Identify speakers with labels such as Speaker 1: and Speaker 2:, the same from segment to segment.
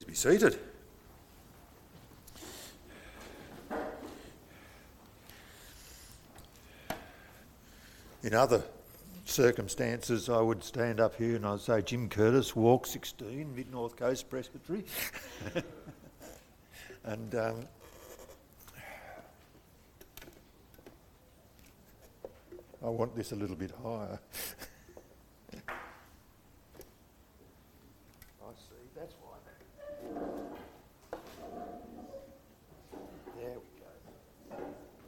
Speaker 1: be seated. In other circumstances, I would stand up here and I'd say, Jim Curtis, Walk 16, Mid North Coast Presbytery. And I want this a little bit higher. I see, that's why. There we go.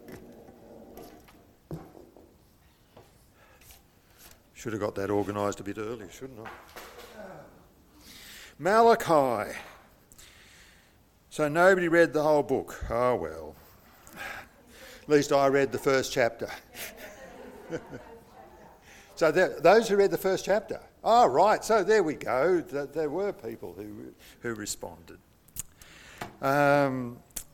Speaker 1: Should have got that organised a bit earlier, shouldn't I? Malachi. So nobody read the whole book. Oh well. At least I read the first chapter. So those who read the first chapter. Oh, right. So there we go. There were people who responded. So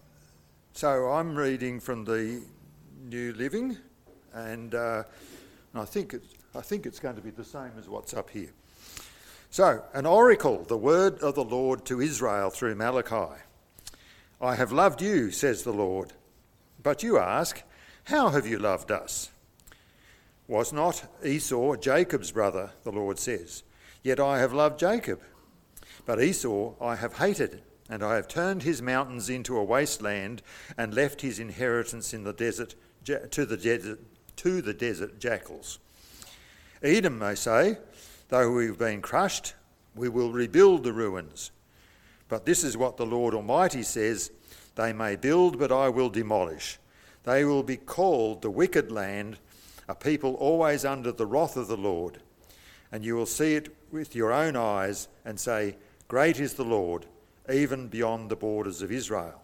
Speaker 1: I'm reading from the New Living, and I think it's going to be the same as what's up here. So, an oracle, the word of the Lord to Israel through Malachi. I have loved you, says the Lord. But you ask, how have you loved us? Was not Esau Jacob's brother, the Lord says. Yet I have loved Jacob. But Esau I have hated, and I have turned his mountains into a wasteland and left his inheritance in the desert to the desert jackals. Edom may say, though we've been crushed, we will rebuild the ruins. But this is what the Lord Almighty says, they may build, but I will demolish. They will be called the wicked land, a people always under the wrath of the Lord. And you will see it with your own eyes and say, great is the Lord, even beyond the borders of Israel.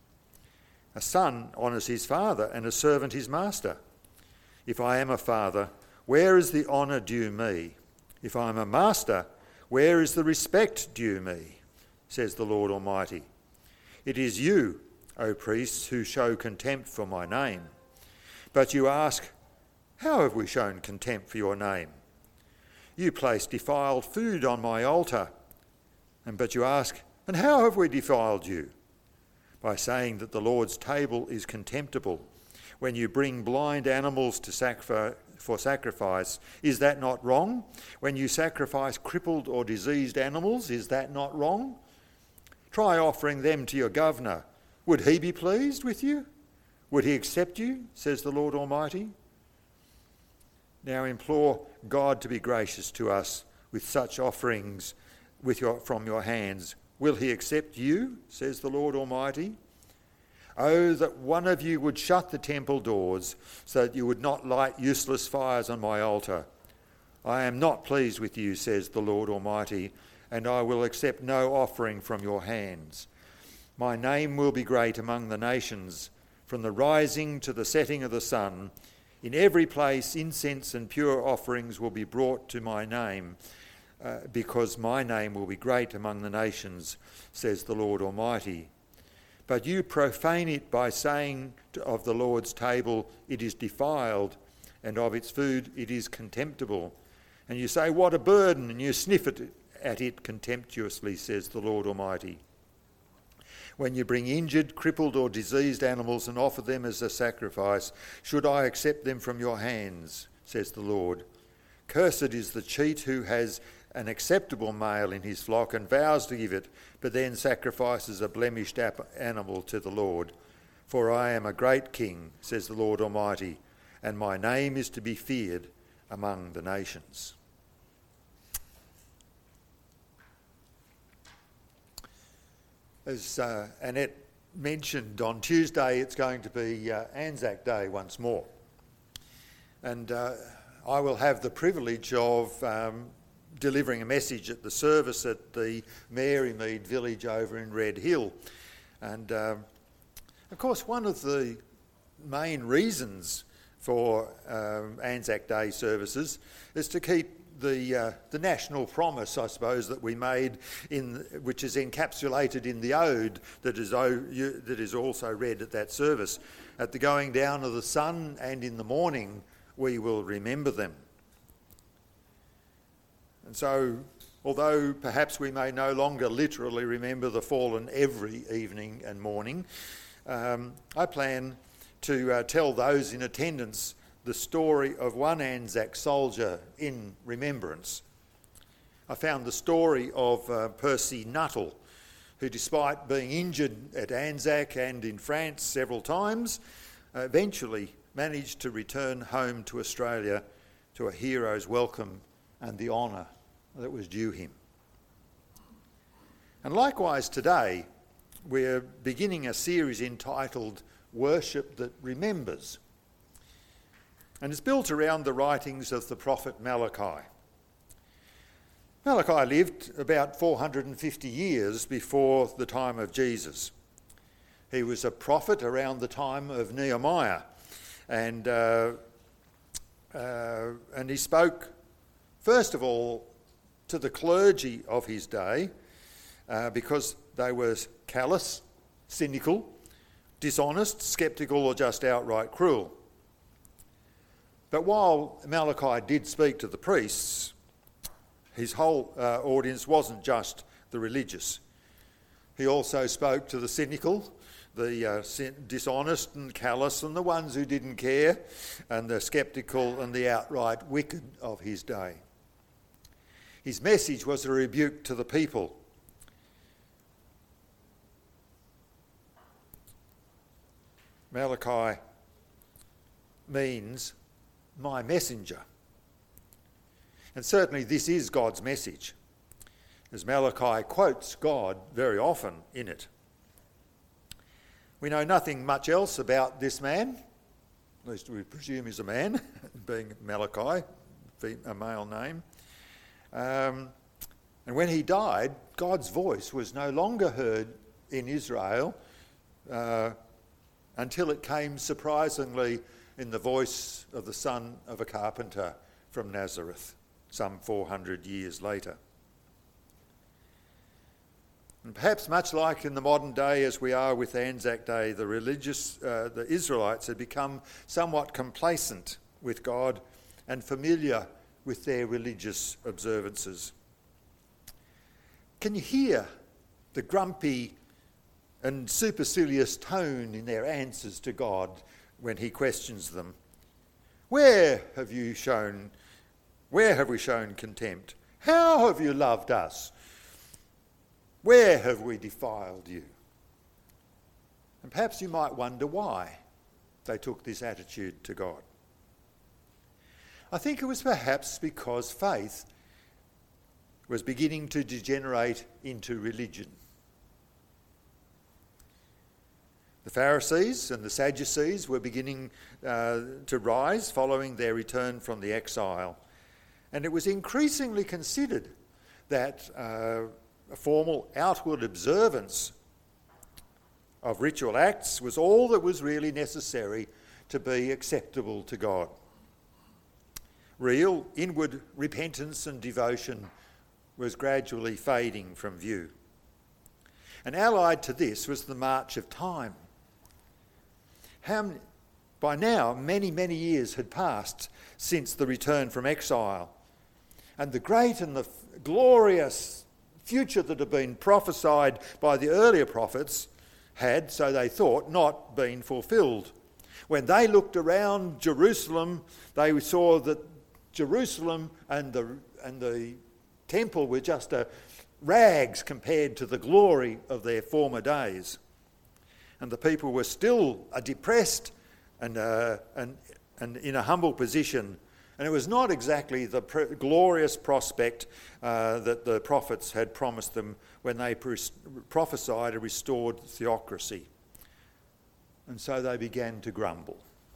Speaker 1: A son honours his father and a servant his master. If I am a father, where is the honour due me? If I am a master, where is the respect due me? Says the Lord Almighty. It is you, O priests, who show contempt for my name. But you ask, how have we shown contempt for your name? You place defiled food on my altar. But you ask, and how have we defiled you? By saying that the Lord's table is contemptible. When you bring blind animals to for sacrifice, is that not wrong? When you sacrifice crippled or diseased animals, is that not wrong? Try offering them to your governor. Would he be pleased with you? Would he accept you, says the Lord Almighty? Now implore God to be gracious to us with such offerings from your hands. Will he accept you, says the Lord Almighty? Oh, that one of you would shut the temple doors so that you would not light useless fires on my altar. I am not pleased with you, says the Lord Almighty, and I will accept no offering from your hands. My name will be great among the nations, from the rising to the setting of the sun. In every place incense and pure offerings will be brought to my name, because my name will be great among the nations, says the Lord Almighty. But you profane it by saying of the Lord's table, it is defiled, and of its food, it is contemptible. And you say, what a burden, and you sniff at it contemptuously, says the Lord Almighty. When you bring injured, crippled or diseased animals and offer them as a sacrifice, should I accept them from your hands, says the Lord. Cursed is the cheat who has an acceptable male in his flock and vows to give it, but then sacrifices a blemished animal to the Lord. For I am a great king, says the Lord Almighty, and my name is to be feared among the nations. As Annette mentioned, on Tuesday it's going to be Anzac Day once more. And I will have the privilege of delivering a message at the service at the Marymead village over in Red Hill. And of course, one of the main reasons for Anzac Day services is to keep the national promise, I suppose, that we made, which is encapsulated in the ode that is also read at that service. At the going down of the sun and in the morning, we will remember them. And so although perhaps we may no longer literally remember the fallen every evening and morning, I plan to tell those in attendance the story of one Anzac soldier in remembrance. I found the story of Percy Nuttall, who, despite being injured at Anzac and in France several times, eventually managed to return home to Australia to a hero's welcome and the honour that was due him. And likewise today, we're beginning a series entitled Worship That Remembers. And it's built around the writings of the prophet Malachi. Malachi lived about 450 years before the time of Jesus. He was a prophet around the time of Nehemiah, and he spoke, first of all, to the clergy of his day, because they were callous, cynical, dishonest, sceptical, or just outright cruel. But while Malachi did speak to the priests, his whole audience wasn't just the religious. He also spoke to the cynical, the dishonest and callous, and the ones who didn't care, and the sceptical and the outright wicked of his day. His message was a rebuke to the people. Malachi means my messenger. And certainly this is God's message, as Malachi quotes God very often in it. We know nothing much else about this man, at least we presume he's a man, being Malachi, a male name. And when he died, God's voice was no longer heard in Israel until it came surprisingly in the voice of the son of a carpenter from Nazareth, some 400 years later. And perhaps much like in the modern day as we are with Anzac Day, the Israelites had become somewhat complacent with God and familiar with their religious observances. Can you hear the grumpy and supercilious tone in their answers to God when he questions them? Where have we shown contempt? How have you loved us? Where have we defiled you? And perhaps you might wonder why they took this attitude to God. I think it was perhaps because faith was beginning to degenerate into religion. The Pharisees and the Sadducees were beginning to rise following their return from the exile. And it was increasingly considered that a formal outward observance of ritual acts was all that was really necessary to be acceptable to God. Real inward repentance and devotion was gradually fading from view. And allied to this was the march of time. By now, many, many years had passed since the return from exile. And the great and the glorious future that had been prophesied by the earlier prophets had, so they thought, not been fulfilled. When they looked around Jerusalem, they saw that Jerusalem and the temple were just rags compared to the glory of their former days. And the people were still depressed and in a humble position. And it was not exactly the glorious prospect that the prophets had promised them when they prophesied a restored theocracy. And so they began to grumble.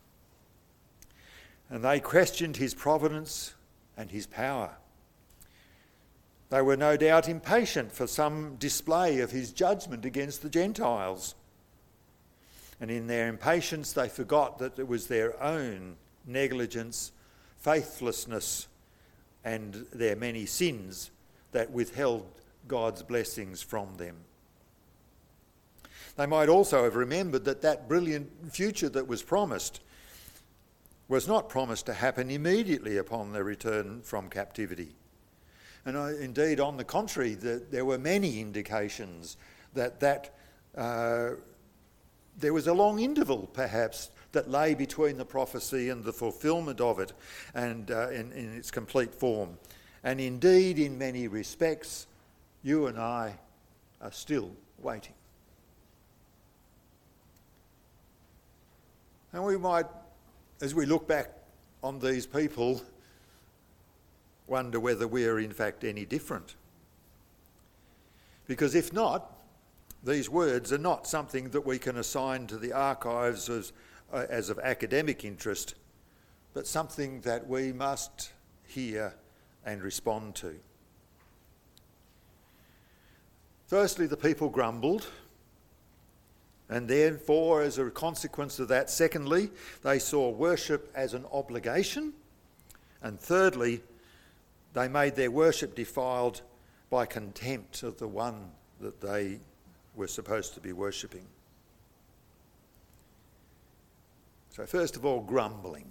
Speaker 1: And they questioned his providence and his power. They were no doubt impatient for some display of his judgment against the Gentiles. And in their impatience, they forgot that it was their own negligence, faithlessness, and their many sins that withheld God's blessings from them. They might also have remembered that that brilliant future that was promised was not promised to happen immediately upon their return from captivity, And indeed, on the contrary, there were many indications that there was a long interval, perhaps, that lay between the prophecy and the fulfilment of it, and in its complete form. And indeed, in many respects, you and I are still waiting. And we might, as we look back on these people, wonder whether we are in fact any different. Because if not, these words are not something that we can assign to the archives as of academic interest, but something that we must hear and respond to. Firstly, the people grumbled, and therefore, as a consequence of that, secondly, they saw worship as an obligation, and thirdly, they made their worship defiled by contempt of the one that they were supposed to be worshipping. So first of all, grumbling.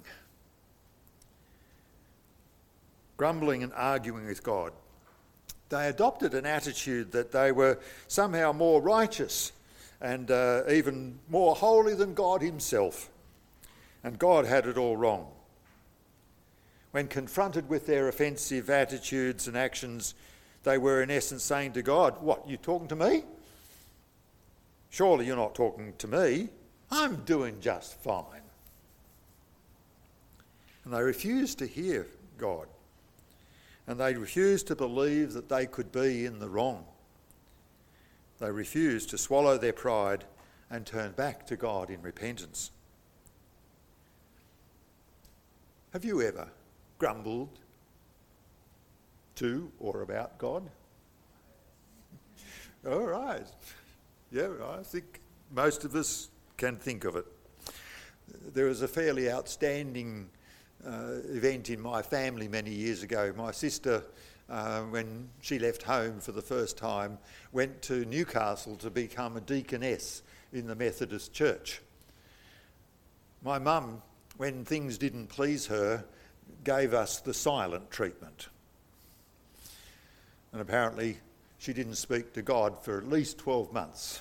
Speaker 1: Grumbling and arguing with God. They adopted an attitude that they were somehow more righteous and even more holy than God himself. And God had it all wrong. When confronted with their offensive attitudes and actions, they were in essence saying to God, "What, you talking to me? Surely you're not talking to me. I'm doing just fine." And they refused to hear God. And they refused to believe that they could be in the wrong. They refused to swallow their pride and turn back to God in repentance. Have you ever grumbled to or about God? All right. Yeah, I think most of us can think of it. There was a fairly outstanding event in my family many years ago. My sister, when she left home for the first time, went to Newcastle to become a deaconess in the Methodist Church. My mum, when things didn't please her, gave us the silent treatment. And apparently she didn't speak to God for at least 12 months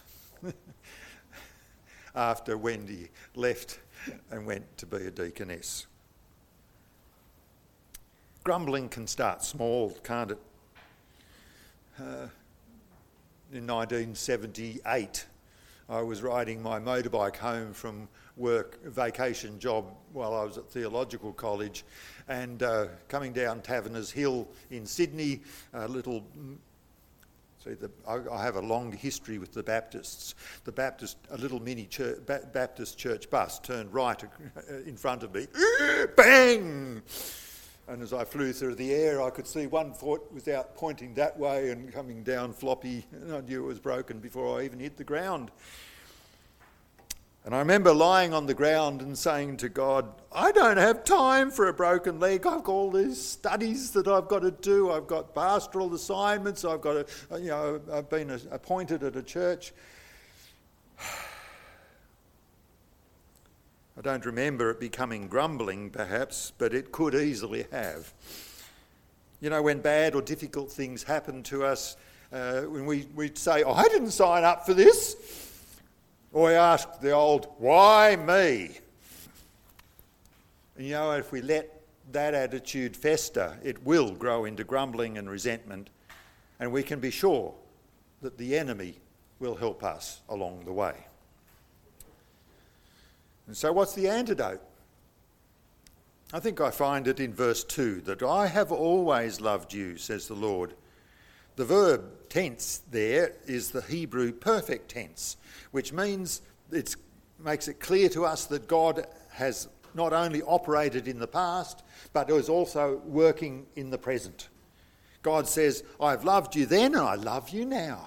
Speaker 1: after Wendy left and went to be a deaconess. Grumbling can start small, can't it? In 1978, I was riding my motorbike home from work, a vacation job while I was at theological college, and coming down Taverners Hill in Sydney, I have a long history with the Baptists. A little mini church, Baptist church bus turned right in front of me. Bang! And as I flew through the air, I could see one foot without pointing that way and coming down floppy, and I knew it was broken before I even hit the ground. And I remember lying on the ground and saying to God, "I don't have time for a broken leg. I've got all these studies that I've got to do. I've got pastoral assignments. I've been appointed at a church." I don't remember it becoming grumbling, perhaps, but it could easily have. You know, when bad or difficult things happen to us, when we'd say, "Oh, I didn't sign up for this," or we ask the old, "Why me?" And you know, if we let that attitude fester, it will grow into grumbling and resentment, and we can be sure that the enemy will help us along the way. And so what's the antidote? I think I find it in verse 2, that "I have always loved you, says the Lord." The verb tense there is the Hebrew perfect tense, which means it makes it clear to us that God has not only operated in the past, but is also working in the present. God says, "I've loved you then and I love you now."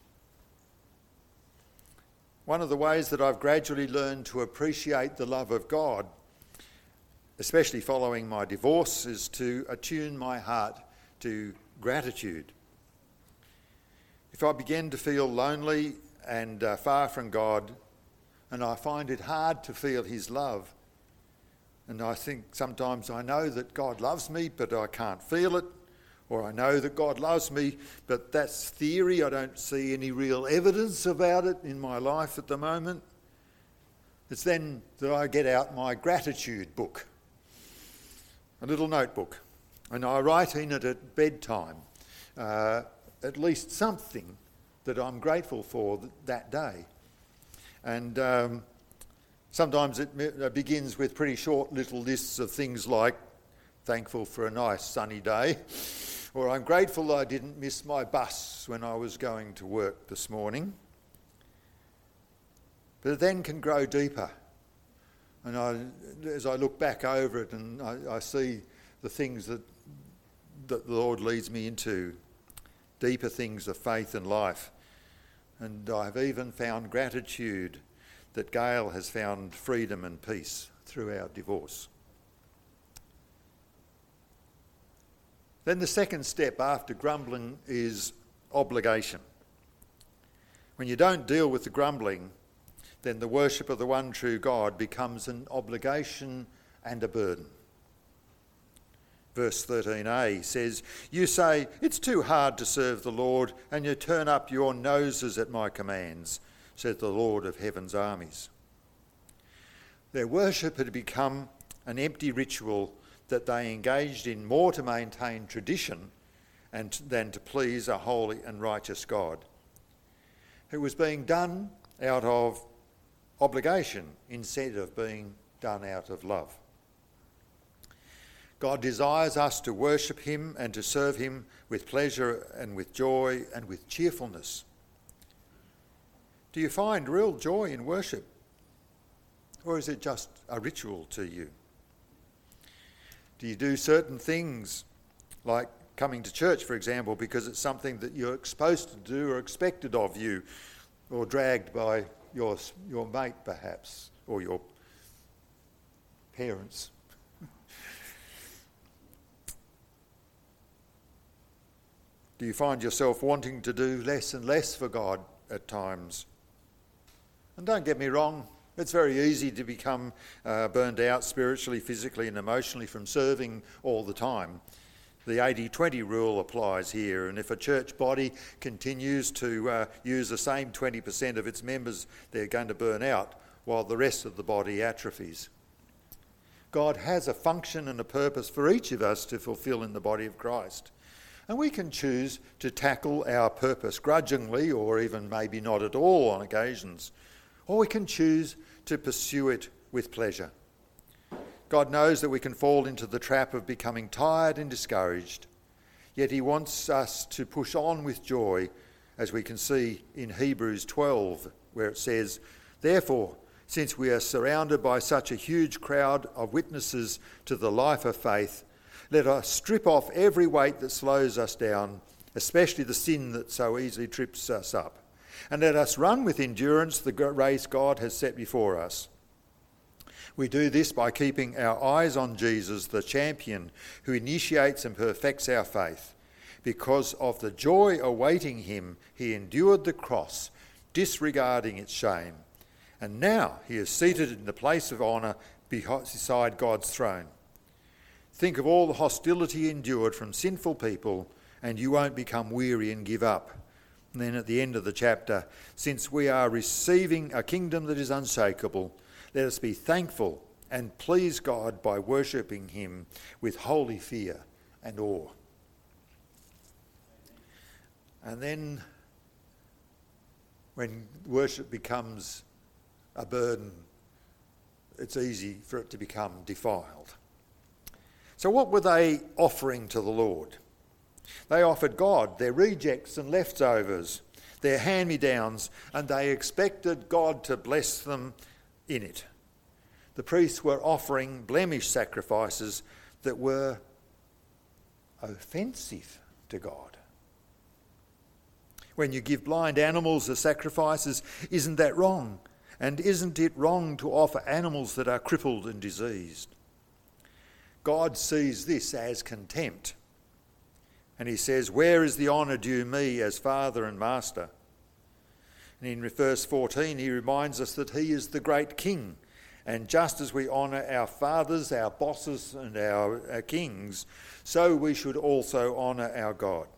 Speaker 1: One of the ways that I've gradually learned to appreciate the love of God, especially following my divorce, is to attune my heart to gratitude. If I begin to feel lonely and far from God, and I find it hard to feel his love, and I think sometimes I know that God loves me, but I can't feel it, Or I know that God loves me, but that's theory. I don't see any real evidence about it in my life at the moment. It's then that I get out my gratitude book, a little notebook, and I write in it at bedtime at least something that I'm grateful for that day. And sometimes it begins with pretty short little lists of things like thankful for a nice sunny day, or I'm grateful I didn't miss my bus when I was going to work this morning. But it then can grow deeper. And as I look back over it and I see the things that the Lord leads me into, deeper things of faith and life. And I've even found gratitude that Gail has found freedom and peace through our divorce. Then the second step after grumbling is obligation. When you don't deal with the grumbling, then the worship of the one true God becomes an obligation and a burden. Verse 13a says, "You say, it's too hard to serve the Lord, and you turn up your noses at my commands, said the Lord of heaven's armies." Their worship had become an empty ritual that they engaged in more to maintain tradition than to please a holy and righteous God. It was being done out of obligation instead of being done out of love. God desires us to worship him and to serve him with pleasure and with joy and with cheerfulness. Do you find real joy in worship? Or is it just a ritual to you? Do you do certain things, like coming to church, for example, because it's something that you're supposed to do or expected of you, or dragged by your mate perhaps, or your parents? Do you find yourself wanting to do less and less for God at times? And don't get me wrong, it's very easy to become burned out spiritually, physically and emotionally from serving all the time. The 80-20 rule applies here, and if a church body continues to use the same 20% of its members, they're going to burn out while the rest of the body atrophies. God has a function and a purpose for each of us to fulfil in the body of Christ. And we can choose to tackle our purpose grudgingly, or even maybe not at all on occasions. Or we can choose to pursue it with pleasure. God knows that we can fall into the trap of becoming tired and discouraged, yet he wants us to push on with joy, as we can see in Hebrews 12, where it says, "Therefore, since we are surrounded by such a huge crowd of witnesses to the life of faith, let us strip off every weight that slows us down, especially the sin that so easily trips us up. And let us run with endurance the race God has set before us. We do this by keeping our eyes on Jesus, the champion, who initiates and perfects our faith. Because of the joy awaiting him, he endured the cross, disregarding its shame. And now he is seated in the place of honour beside God's throne. Think of all the hostility endured from sinful people, and you won't become weary and give up." And then at the end of the chapter, "Since we are receiving a kingdom that is unshakable, let us be thankful and please God by worshipping him with holy fear and awe." And then when worship becomes a burden, it's easy for it to become defiled. So what were they offering to the Lord? They offered God their rejects and leftovers, their hand-me-downs, and they expected God to bless them in it. The priests were offering blemish sacrifices that were offensive to God. When you give blind animals as sacrifices, isn't that wrong? And isn't it wrong to offer animals that are crippled and diseased? God sees this as contempt. And he says, "Where is the honour due me as Father and Master?" And in verse 14, he reminds us that he is the great King, And just as we honour our fathers, our bosses and our kings, so we should also honour our God.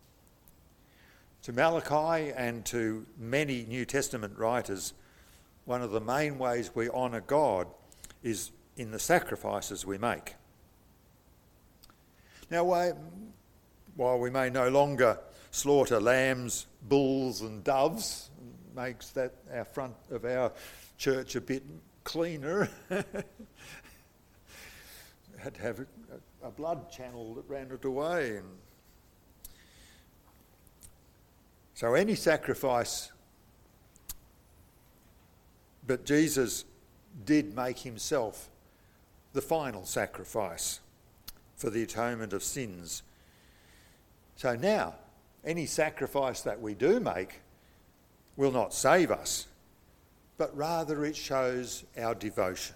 Speaker 1: To Malachi and to many New Testament writers, one of the main ways we honour God is in the sacrifices we make. Now, while we may no longer slaughter lambs, bulls and doves, makes that our front of our church a bit cleaner. Had to have a blood channel that ran it away. So any sacrifice, but Jesus did make himself the final sacrifice for the atonement of sins. So now, any sacrifice that we do make will not save us, but rather it shows our devotion.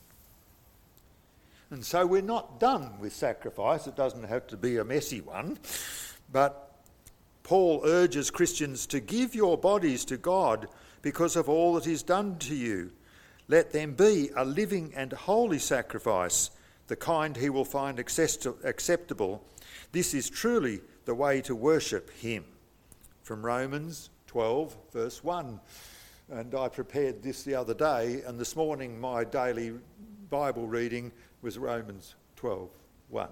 Speaker 1: And so we're not done with sacrifice. It doesn't have to be a messy one, but Paul urges Christians to give your bodies to God because of all that is done to you. Let them be a living and holy sacrifice, the kind he will find acceptable. This is truly the way to worship him. From Romans 12, verse 1. And I prepared this the other day, and this morning my daily Bible reading was Romans 12, 1.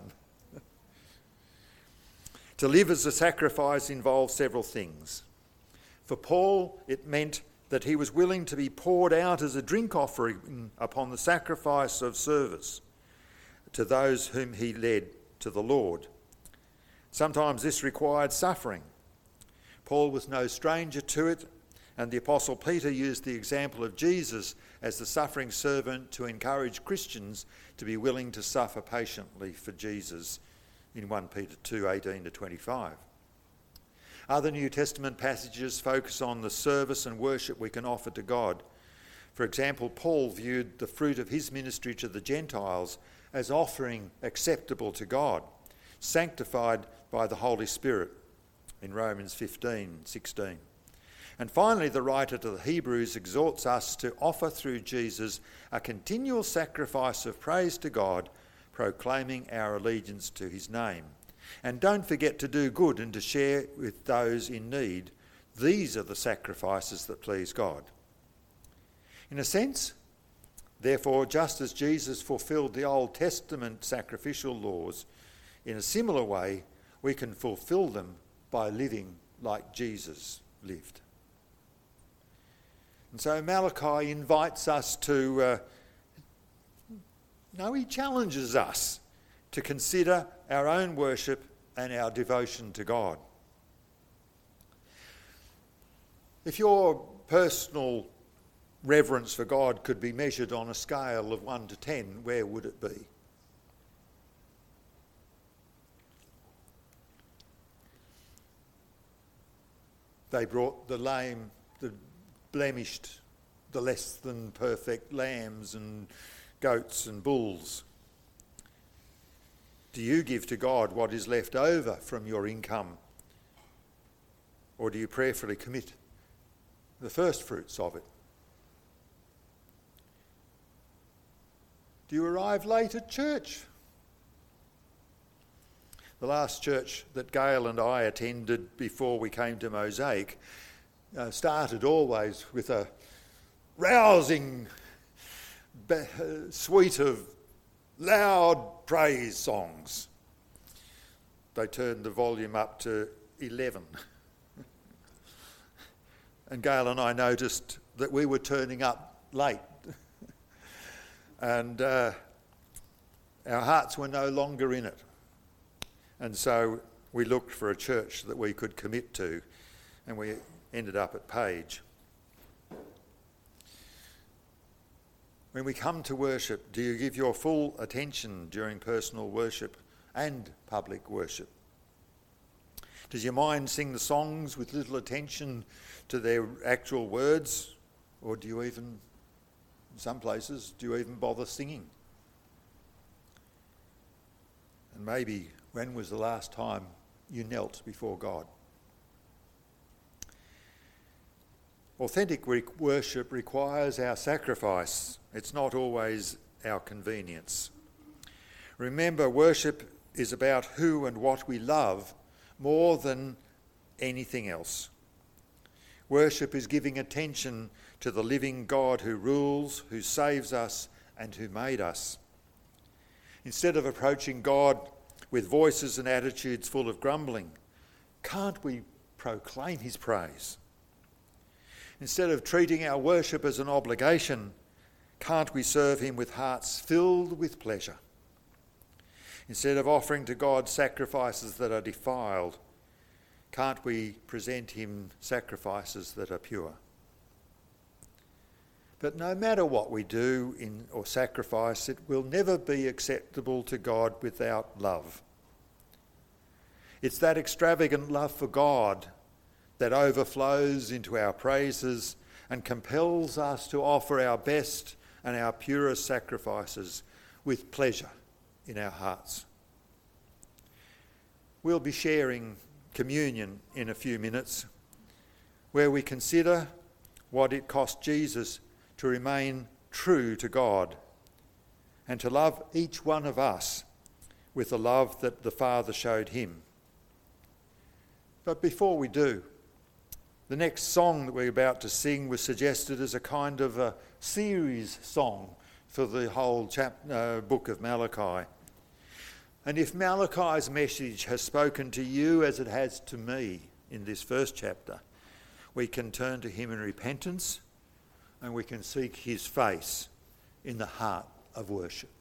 Speaker 1: To live as a sacrifice involves several things. For Paul, it meant that he was willing to be poured out as a drink offering upon the sacrifice of service to those whom he led to the Lord. Sometimes this required suffering. Paul was no stranger to it, and the Apostle Peter used the example of Jesus as the suffering servant to encourage Christians to be willing to suffer patiently for Jesus in 1 Peter 2:18-25. Other New Testament passages focus on the service and worship we can offer to God. For example, Paul viewed the fruit of his ministry to the Gentiles as offering acceptable to God, sanctified by the Holy Spirit in Romans 15:16. And finally, the writer to the Hebrews exhorts us to offer through Jesus a continual sacrifice of praise to God, proclaiming our allegiance to his name. And don't forget to do good and to share with those in need. These are the sacrifices that please God. In a sense, therefore, just as Jesus fulfilled the Old Testament sacrificial laws, in a similar way, we can fulfill them by living like Jesus lived. And so Malachi invites us to, he challenges us to consider our own worship and our devotion to God. If your personal reverence for God could be measured on a scale of 1 to 10, where would it be? They brought the lame, the blemished, the less than perfect lambs and goats and bulls. Do you give to God what is left over from your income? Or do you prayerfully commit the first fruits of it? Do you arrive late at church? The last church that Gail and I attended before we came to Mosaic started always with a rousing suite of loud praise songs. They turned the volume up to 11. And Gail and I noticed that we were turning up late. And our hearts were no longer in it. And so we looked for a church that we could commit to, and we ended up at Page. When we come to worship, do you give your full attention during personal worship and public worship? Does your mind sing the songs with little attention to their actual words? Or do you even, in some places, do you even bother singing? And maybe, when was the last time you knelt before God? Authentic worship requires our sacrifice. It's not always our convenience. Remember, worship is about who and what we love more than anything else. Worship is giving attention to the living God who rules, who saves us, and who made us. Instead of approaching God with voices and attitudes full of grumbling, can't we proclaim his praise? Instead of treating our worship as an obligation, can't we serve him with hearts filled with pleasure? Instead of offering to God sacrifices that are defiled, can't we present him sacrifices that are pure? But no matter what we do or sacrifice, it will never be acceptable to God without love. It's that extravagant love for God that overflows into our praises and compels us to offer our best and our purest sacrifices with pleasure in our hearts. We'll be sharing communion in a few minutes, where we consider what it cost Jesus to remain true to God and to love each one of us with the love that the Father showed him. But before we do, the next song that we're about to sing was suggested as a kind of a series song for the whole book of Malachi. And if Malachi's message has spoken to you as it has to me in this first chapter, we can turn to him in repentance and we can seek his face in the heart of worship.